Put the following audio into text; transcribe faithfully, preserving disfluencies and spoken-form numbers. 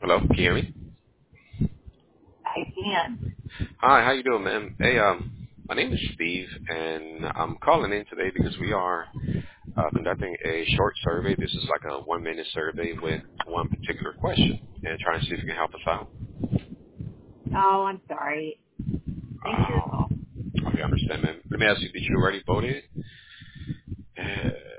Hello, can you hear me? I can. Hi, how you doing, man? Hey, um, my name is Steve, and I'm calling in today because we are uh, conducting a short survey. This is like a one-minute survey with one particular question, and trying to see if you can help us out. Oh, I'm sorry. Thanks for your call. Um, okay, I understand, man. Let me ask you: did you already vote it?